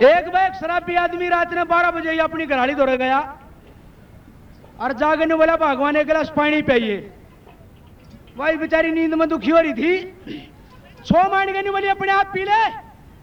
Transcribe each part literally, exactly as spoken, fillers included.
एक बार एक शराबी आदमी रात ने बारह बजे अपनी घराली दौड़ गया और जागने बोला भगवान एक गिलास पानी पिए। वही बेचारी नींद में दुखी हो रही थी। छो मान गई बोली अपने आप पी ले,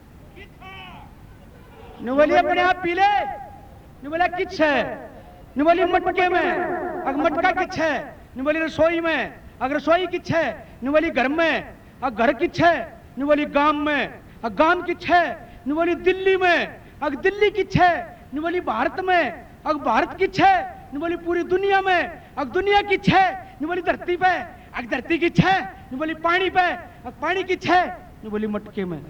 बोली अपने आप पी ले। बोला किच है, बोली मटके में। अगर मटका किच है, बोली रसोई में। अगर रसोई किच है, बोली घर में। अगर घर किच है, बोली गांव में। अगर गांव किच है, बोली दिल्ली में। अगर दिल्ली किच है, बोली भारत में। अगर भारत किच है, बोली पूरी दुनिया में। अगर दुनिया किच है, बोली धरती पे। अगर धरती किच है, बोली पानी पे। अगर पानी किच है, बोली मटके में।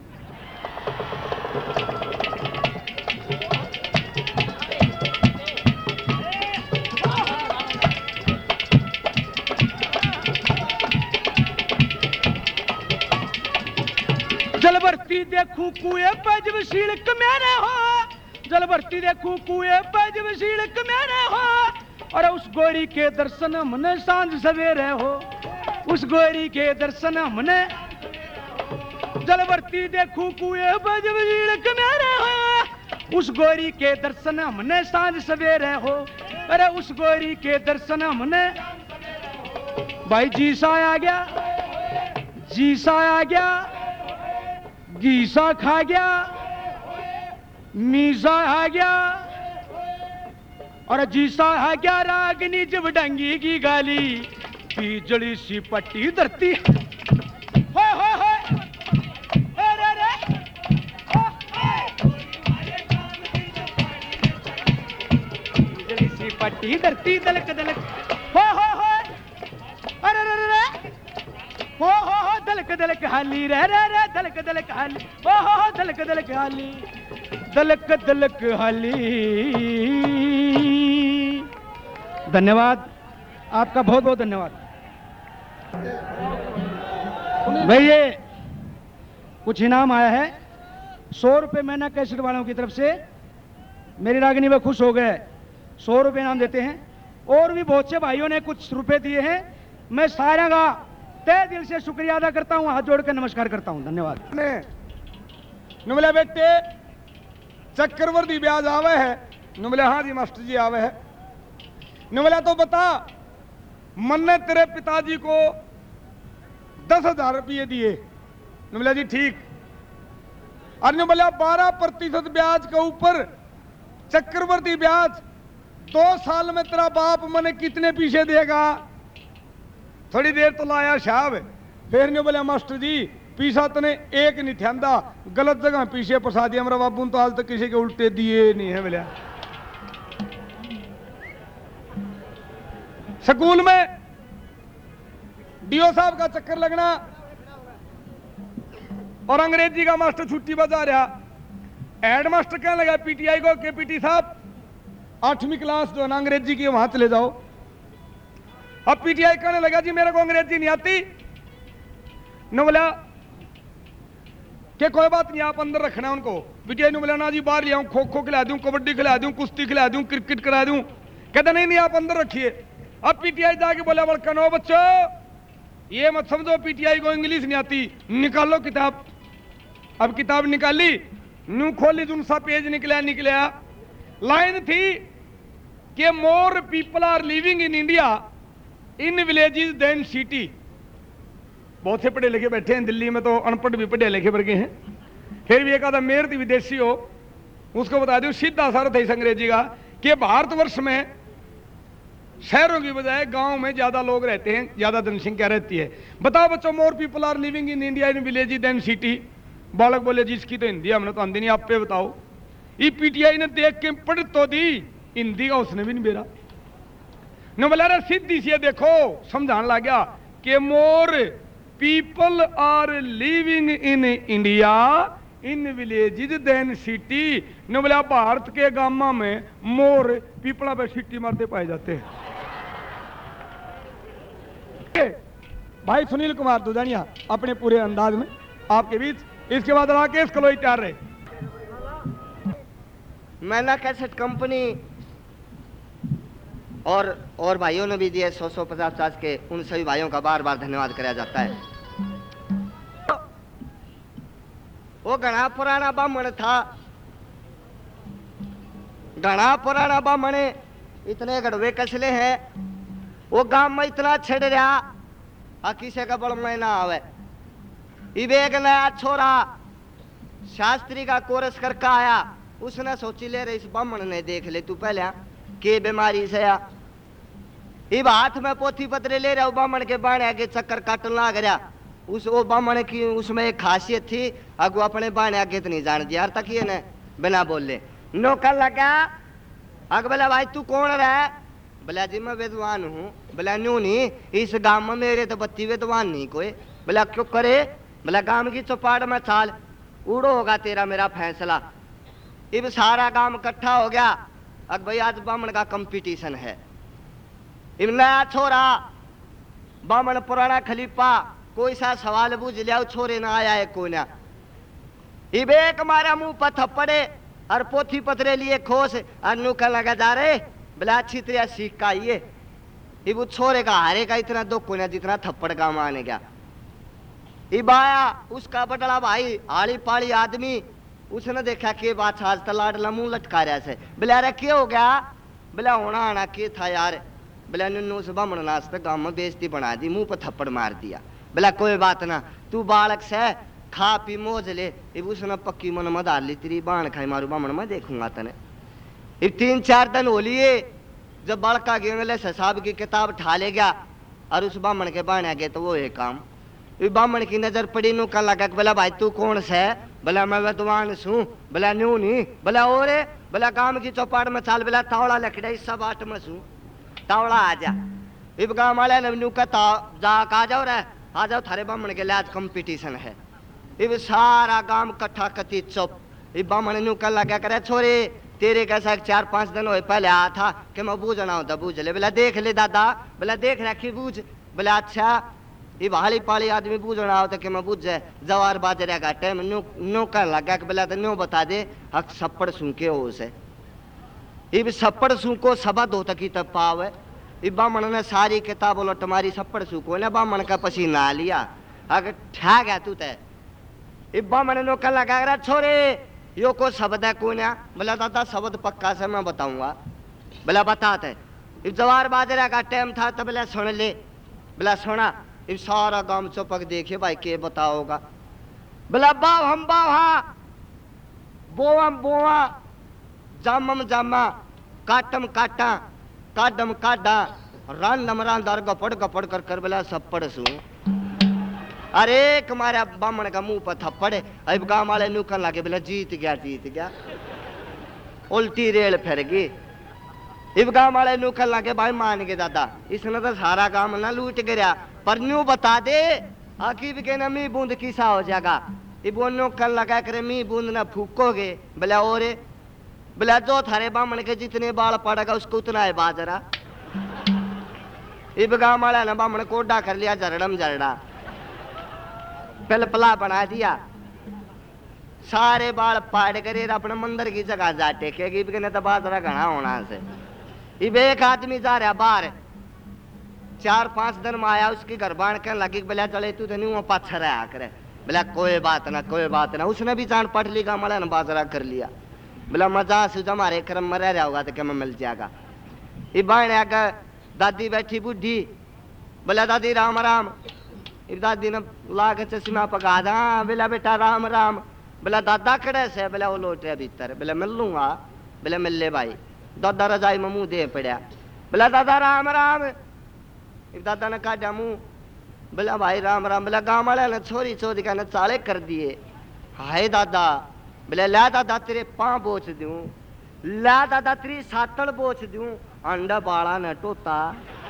जल भरती देखूं कुएं पे जब शीलक मेरे हो। जल भरती देखूं कुएं पे जब शीलक मेरे हो। और उस गोरी के दर्शन हमने सांझ सवेरे हो। उस गोरी के दर्शन हमने। जल भरती देखूं कुएं पे जब शीलक मेरे हो। उस गोरी के दर्शन हमने सांझ सवेरे हो। अरे उस गोरी के दर्शन हमने। भाई जी सा आ गया, जी सा आ गया, गीसा खा गया, मीसा आ गया और जीसा आ गया। रागनी जब डंगी की गाली बीजली सी पट्टी धरती। हो हो हो रे रे बीजली सी पट्टी धरती दलक दलक। हो हो हो अरे रे रे हो हो हो दलक दलक हाली रे रे रे दलक दलक हाली। हो हो हो दलक दलक हाली, दलक दलक हाली। धन्यवाद, आपका बहुत बहुत धन्यवाद। भाई ये कुछ इनाम आया है सौ रुपये महीना कैसेट वालों की तरफ से। मेरी रागिनी में खुश हो गए, सौ रुपये इनाम देते हैं। और भी बहुत से भाइयों ने कुछ रुपए दिए हैं। मैं सारा का तहे दिल से शुक्रिया अदा करता हूं, हाथ जोड़कर नमस्कार करता हूं। धन्यवाद। नुमले बेटे चक्रवर्ती ब्याज आवे है। नुमले हाँ जी मास्टर जी आवे है। नुमला तो बता मन ने तेरे पिताजी को दस हजार रुपये दिए। नुमला जी ठीक। और नुमला बारह प्रतिशत ब्याज के ऊपर चक्रवर्ती ब्याज दो साल में तेरा बाप मने कितने पीछे देगा? थोड़ी देर तो लाया साहब, फिर ने बोला मास्टर जी पीसा तने एक नहीं थ्यांदा, गलत जगह पीछे फंसा दिया मेरा बाबू तो आज तक किसी के उल्टे दिए नहीं है। बोला स्कूल में डीओ साहब का चक्कर लगना और अंग्रेजी का मास्टर छुट्टी बजा रहा। हेड मास्टर कहने लगा पीटीआई को के पीटी साहब आठवीं क्लास जो है ना अंग्रेजी की वहां चले जाओ। अब पीटीआई कहने लगा जी मेरे को अंग्रेजी नहीं आती। न बोला कि कोई बात नहीं आप अंदर रखना उनको। पीटीआई ने बोला ना जी बाहर ले आऊं, खो खो खिला दूं, कबड्डी खिला दूं, कुश्ती खिला दूं, क्रिकेट करा दूं। कहता नहीं नहीं आप अंदर रखिए। अब पीटीआई जाके बोला बड़का नो बच्चों ये मत समझो पीटीआई को इंग्लिश नहीं आती, निकालो किताब। अब किताब निकाली, नू खोली, तुम सा पेज निकला निकला लाइन थी कि more people are living in India in villages than city. बहुत से पढ़े लिखे बैठे हैं दिल्ली में, तो अनपढ़ भी पढ़े लिखे वर्गे हैं। फिर भी एक आधा मेयर विदेशी हो उसको बता दूं सीधा सारा था इस अंग्रेजी का कि भारतवर्ष में शहरों की बजाय गांव में ज्यादा लोग रहते हैं, ज्यादा जनसंख्या रहती है। बताओ बच्चों more people are living in India in villages than city. बालक बोले जिसकी तो हिंदी हमने तो आंधी नहीं, आप पे बताओ। ये पीटीआई ने देख के पढ़ तो दी, हिंदी का उसने भी नहीं बेरा। न बोला सीधी सी देखो समझाने लग गया कि more people are living in India in villages than city. न बोला भारत के गांव में मोर पीपला पे सिटी मारते पाए जाते हैं। भाई सुनील कुमार दुधानिया अपने पूरे अंदाज में आपके बीच। इसके बाद राकेश कलोई तैयार रहे। मैना कैसेट कंपनी और और भाइयों ने भी दिए सौ सौ पचास पचास के, उन सभी भाइयों का बार बार धन्यवाद किया जाता है। वो घना पुराना बामण था, घना पुराना बामणे इतने गड़वे कसले हैं, वो गांव में इतना छेड़ रहा आ किसे का बड़ में ना आवे। इबेग नया छोरा शास्त्री का कोर्स करके आया, उसने सोची ले रे इस बामण ने देख ले तू पहले के बीमारी से आ। इब हाथ में पोथी पत्र ले रहा बामण के बाणे आगे चक्कर काटने लग रहा। उस वो बामण की उसमें एक खासियत थी, अगो अपने बाणे आगे तो नहीं जान दिया तक ये ने बिना बोले नौकर लगा। अग बोला भाई तू कौन रहा? बोला जी मैं विद्वान हूँ। बोला न्यू नहीं, इस गांव में मेरे तो बत्ती विद्वान नहीं कोई। बोला क्यों करे? बोला गांव की चौपाट में चाल, उड़ो होगा तेरा मेरा फैसला। इब सारा गांव इकट्ठा हो गया। अग भाई आज बामण का कंपटीशन है। इब नया छोरा बामण पुराना खलीफा कोई सा सवाल बूझ लिया, छोरे ना आया है कोई ना। इब एक मारा मुंह पर थप्पड़े और पोथी पत्रे लिए खोस अनु का लगा जा रहे। बोला अच्छी तरह सीख का ये। इब छोरे का हारे का इतना दुख कोई ना जितना थप्पड़ का माने गया। इब आया उसका बटला भाई आड़ी पाड़ी आदमी, उसने देखा के बात आज तलाडला मुंह लटका रहा से। बोला अरे क्या हो गया? बोला होना आना के था यार। बोला नन्नू से बामण नाच पे गांव में बेइज्जती बना दी, मुंह पर थप्पड़ मार दिया। बोला कोई बात ना, तू बालक से खा पी मौज ले। इब उसने पक्की मन में डाल ली तेरी बाण खाई मारू बामण में देखूंगा तने। इब तीन चार दिन हो लिए जब बड़का गेंगले से साहब की किताब ठा ले गया और उस बामण के बाण गए तो वो है काम। इब बामण की नजर पड़ी नू कर लगा। बोला भाई तू कौन से? बोला मैं विद्वान सू। बोला न्यू नहीं। बोला और बोला गांव की चौपाट में चाल। बोला तावड़ा लकड़ा इस सब आठ में सू, तावड़ा आ जा। इब गांव वाले ने न्यू का जा आ जाओ रे, आ जाओ थारे बामण के लिए आज कंपटीशन है। इब सारा गांव इकट्ठा कती चुप। इब बामण न्यू कर लगा करे छोरे तेरे कैसा चार पांच दिन हुए पहले आया था कि मैं बूझना होता बूझ ले। बोला देख ले दादा। बोला देख रखी बूझ। बोला अच्छा ये भाली पाली आदमी बूझना होता कि मैं बूझ जाए जवार बाजरे का टाइम न्यू न्यू कर लगा कि बोला तो न्यू बता दे हक सप्पड़ सूखे हो उसे। इब सप्पड़ सूखो सबद होता की तब पावे। इब बामण ने सारी किताब बोलो तुम्हारी सप्पड़ सूखो ना बामण का पसीना लिया। अगर ठा गया तू तय। इब बामण ने कर लगा रहा छोरे यो को शब्द है कौन है? बोला दादा शब्द पक्का से मैं बताऊंगा। बोला बताते। इब जवार बाजरा का टाइम था तब बोला सुन ले। बोला सुना। इब सारा गांव चौपक देखे भाई के बताओगा। बोला बाव हम बावा बोवम बोवा जामम जामा काटम काटा काडम काडा रांडम रांदार गपड़ गपड़ कर कर बोला सप्पड़ सू। अरे तुम्हारा बामण का मुंह पर थप्पड़। अब गांव वाले नुकन लगे। बोला जीत गया जीत गया, उल्टी रेल फिर गई। इब गांव वाले नुकन लगे भाई मान के दादा इसने तो सारा काम ना लूट गया, पर न्यू बता दे आखिर के ना मी बूंद किसा हो जाएगा। इब वो नुकन लगा करे मी बूंद ना फूकोगे। बोला और बोला जो थारे बामण के जितने बाल पड़ेगा उसको उतना है बाजरा। इब गांव वाला ना बामण कोडा कर लिया जरड़म जरड़ा, पलपला बना दिया, सारे बाल पाड़ करे अपने मंदिर की जगह जा टेकेगी। इब के तो बाजरा घना होना से। इब एक आदमी जा रहा बाहर, चार पांच दिन में आया, उसकी घर बाण कहने लगी बोला चले तू तो नहीं वो पाछर आया करे। बोला कोई बात ना कोई बात ना। उसने भी जान पट ली गाँव वाला ने बाजरा कर लिया। बोला मजा से हमारे क्रम में रह रहा होगा तो क्या मैं मिल जाएगा। ये बाण आगे दादी बैठी बुढ़ी। बोला दादी राम राम। इब दादी ने ला के चश्मा पका दा। बोला बेटा राम राम। बोला दादा खड़े से? बोला वो लोट रहे भीतर। बोला मिल लूंगा। बोला मिल ले भाई। दादा रजाई में मुंह दे पड़ा। बोला दादा राम राम। इब दादा ने काटा मुंह। बोला भाई राम राम। बोला गाँव वाले ने छोरी छोरी का चाले कर दिए। हाय दादा। बोले ला दादा तेरे पाँव बोच दूं, ला दादा तेरी सातड़ बोच दूं। अंडा बाड़ा न टोता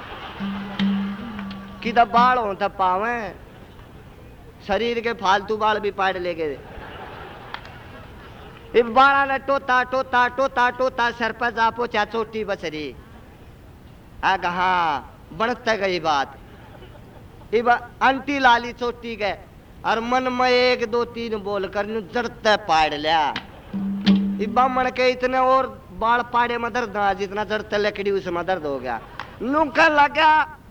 कि तब बाल हो तब पावे, शरीर के फालतू बाल भी पाड़ ले गए। इब बाड़ा ने टोता टोता टोता टोता सर पर जा पोचा चोटी बसरी। आग हाँ बढ़ते गई बात। इब अंटी लाली चोटी गए और मन में एक दो तीन बोल कर जड़ते पाड़ लिया। इब बामण के इतने और बाल पाड़े में दर्द जितना जड़ते लकड़ी उसमें दर्द हो गया। नुका लगा